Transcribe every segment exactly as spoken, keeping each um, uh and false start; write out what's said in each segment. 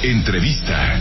Entrevista.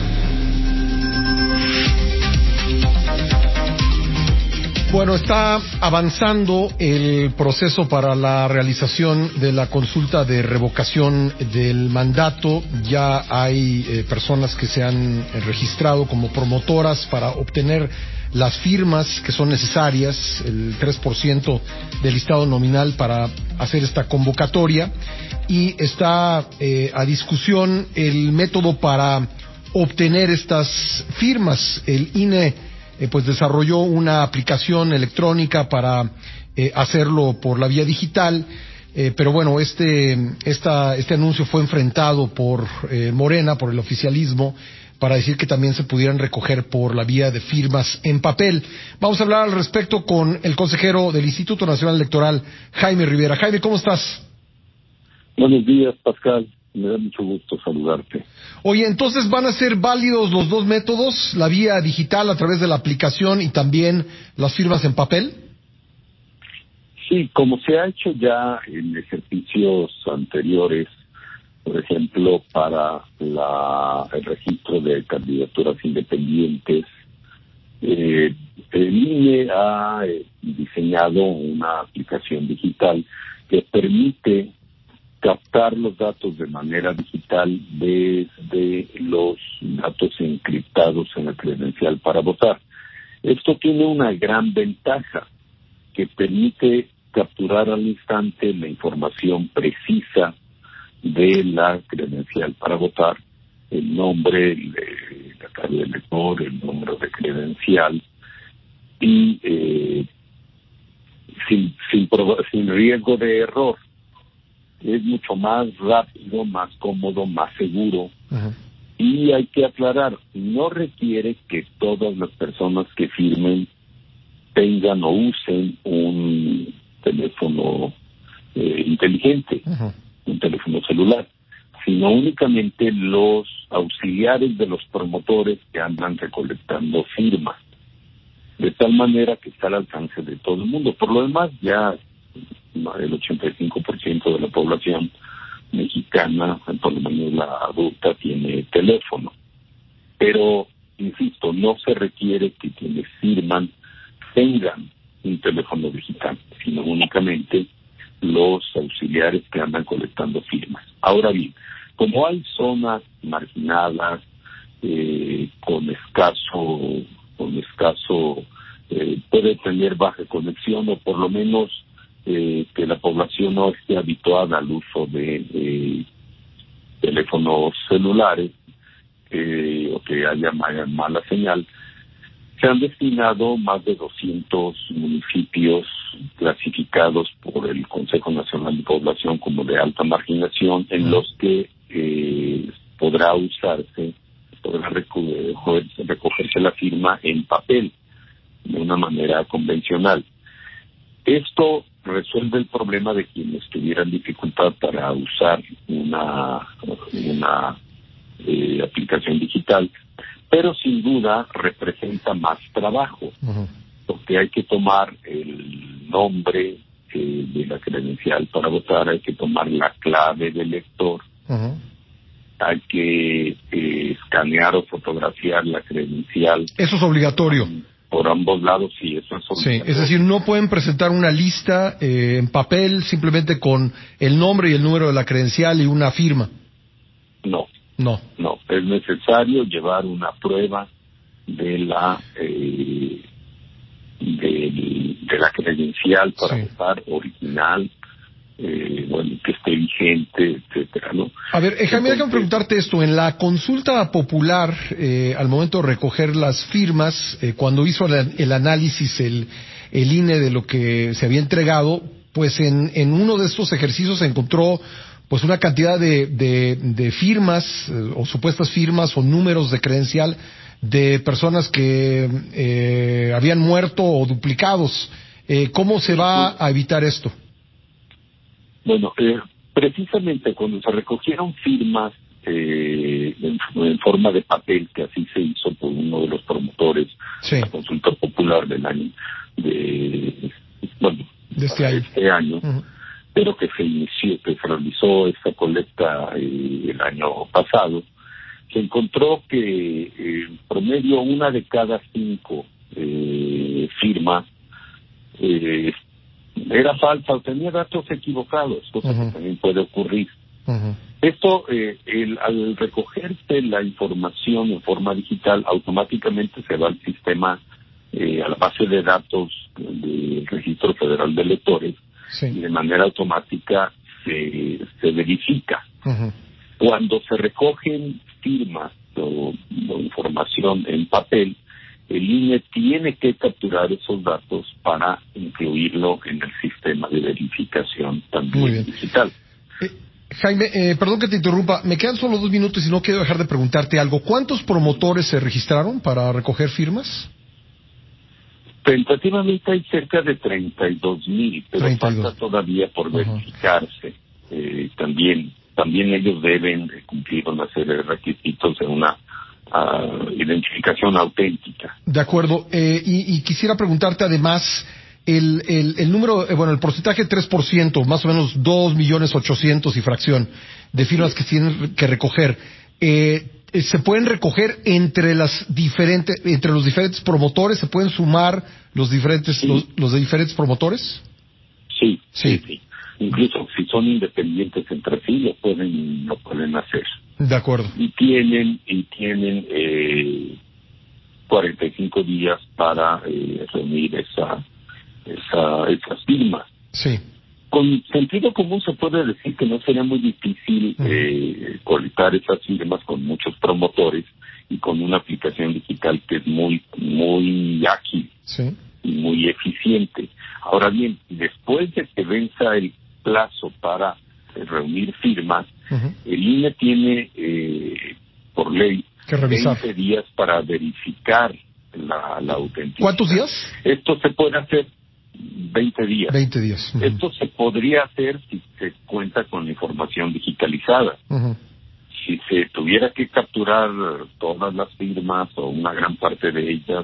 Bueno, está avanzando el proceso para la realización de la consulta de revocación del mandato. Ya hay eh, personas que se han registrado como promotoras para obtener las firmas que son necesarias, el tres por ciento del listado nominal para hacer esta convocatoria, y está eh, a discusión el método para obtener estas firmas. El I N E Eh, pues desarrolló una aplicación electrónica para eh, hacerlo por la vía digital, eh, pero bueno, este esta, este anuncio fue enfrentado por eh, Morena, por el oficialismo, para decir que también se pudieran recoger por la vía de firmas en papel. Vamos a hablar al respecto con el consejero del Instituto Nacional Electoral, Jaime Rivera. Jaime, ¿cómo estás? Buenos días, Pascal. Me da mucho gusto saludarte. Oye, entonces van a ser válidos los dos métodos, la vía digital a través de la aplicación y también las firmas en papel. Sí, como se ha hecho ya en ejercicios anteriores, por ejemplo, para la, el registro de candidaturas independientes, eh, el I N E ha eh, diseñado una aplicación digital que permite captar los datos de manera digital desde los datos encriptados en la credencial para votar. Esto tiene una gran ventaja, que permite capturar al instante la información precisa de la credencial para votar, el nombre, el, la clave del lector, el número de credencial, y eh, sin, sin, sin riesgo de error. Es mucho más rápido, más cómodo, más seguro. Uh-huh. Y hay que aclarar, no requiere que todas las personas que firmen tengan o usen un teléfono eh, inteligente, uh-huh. un teléfono celular, sino únicamente los auxiliares de los promotores que andan recolectando firmas, de tal manera que está al alcance de todo el mundo. Por lo demás, ya el ochenta y cinco por ciento de la población mexicana, por lo menos la adulta, tiene teléfono. Pero, insisto, no se requiere que quienes firman tengan un teléfono digital, sino únicamente los auxiliares que andan colectando firmas. Ahora bien, como hay zonas marginadas, eh, con escaso, con escaso, eh, puede tener baja conexión, o por lo menos Eh, que la población no esté habituada al uso de eh, teléfonos celulares, eh, o que haya mala, mala señal, se han destinado más de doscientos municipios clasificados por el Consejo Nacional de Población como de alta marginación, en los que eh, podrá usarse, podrá recogerse, recogerse la firma en papel, de una manera convencional. Esto resuelve el problema de quienes tuvieran dificultad para usar una, una eh, aplicación digital, pero sin duda representa más trabajo, uh-huh. porque hay que tomar el nombre eh, de la credencial para votar, hay que tomar la clave del lector, uh-huh. hay que eh, escanear o fotografiar la credencial. Eso es obligatorio. Por ambos lados, sí, eso es obligatorio. Sí, es decir, no pueden presentar una lista eh, en papel simplemente con el nombre y el número de la credencial y una firma. No. No. No, es necesario llevar una prueba de la eh, de, de la credencial para sí. votar original, eh, bueno, que esté vigente, etcétera, ¿no? A ver, eh, Jaime, déjame preguntarte esto. En la consulta popular, eh, al momento de recoger las firmas, eh, cuando hizo el, el análisis el, el I N E de lo que se había entregado, pues en, en uno de estos ejercicios se encontró pues una cantidad de, de, de firmas, eh, o supuestas firmas, o números de credencial de personas que eh, habían muerto o duplicados. Eh, ¿Cómo se va a evitar esto? Bueno, eh, precisamente cuando se recogieron firmas eh, en, en forma de papel, que así se hizo por uno de los promotores sí. de la consulta popular del año, de, bueno, de este año, este año uh-huh. pero que se inició, que se realizó esta colecta eh, el año pasado, se encontró que eh, en promedio una de cada cinco eh, firmas eh, era falsa o tenía datos equivocados, cosa uh-huh. que también puede ocurrir. Uh-huh. Esto, eh, el, al recogerse la información en forma digital, automáticamente se va al sistema, eh, a la base de datos del Registro Federal de Electores, sí. y de manera automática se, se verifica. Uh-huh. Cuando se recogen firmas o, o información en papel, el I N E tiene que capturar esos datos para incluirlo en el sistema de verificación también digital. Eh, Jaime, eh, perdón que te interrumpa, me quedan solo dos minutos y no quiero dejar de preguntarte algo. ¿Cuántos promotores se registraron para recoger firmas? Tentativamente hay cerca de treinta y dos mil, pero treinta y dos. Falta todavía por uh-huh. verificarse. Eh, también, también ellos deben cumplir una serie de requisitos de una Uh, identificación auténtica. De acuerdo. Eh, y, y quisiera preguntarte además el, el, el número, eh, bueno, el porcentaje tres por ciento, más o menos dos millones ochocientos y fracción de firmas que tienen que recoger. Eh, ¿Se pueden recoger entre las diferentes, entre los diferentes promotores? ¿Se pueden sumar los diferentes, sí. los, los de diferentes promotores? Sí, sí, sí, sí. Incluso si son independientes entre sí, lo pueden, lo pueden hacer. De acuerdo. Y tienen, y tienen eh, cuarenta y cinco días para eh, reunir esa, esa, esas firmas. Sí. Con sentido común se puede decir que no sería muy difícil uh-huh. eh, colectar esas firmas con muchos promotores y con una aplicación digital que es muy, muy ágil sí. y muy eficiente. Ahora bien, después de que venza el plazo para eh, reunir firmas, uh-huh. el I N E tiene eh, por ley que revisar. veinte días para verificar la, la autenticidad. ¿Cuántos días? Esto se puede hacer veinte días. veinte días. Uh-huh. Esto se podría hacer si se cuenta con información digitalizada. Uh-huh. Si se tuviera que capturar todas las firmas o una gran parte de ellas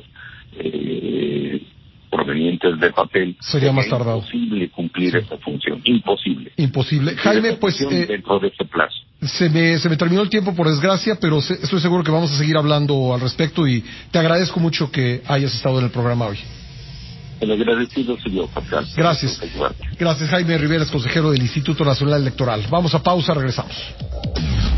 eh, provenientes de papel, sería más tardado. Imposible cumplir sí. esa función, imposible. Imposible. Jaime, pues eh, dentro de ese plazo. Se me, se me terminó el tiempo por desgracia, pero se, estoy seguro que vamos a seguir hablando al respecto y te agradezco mucho que hayas estado en el programa hoy. El agradecido soy yo, Pascal. Gracias. Gracias, Jaime Rivera, consejero del Instituto Nacional Electoral. Vamos a pausa, regresamos.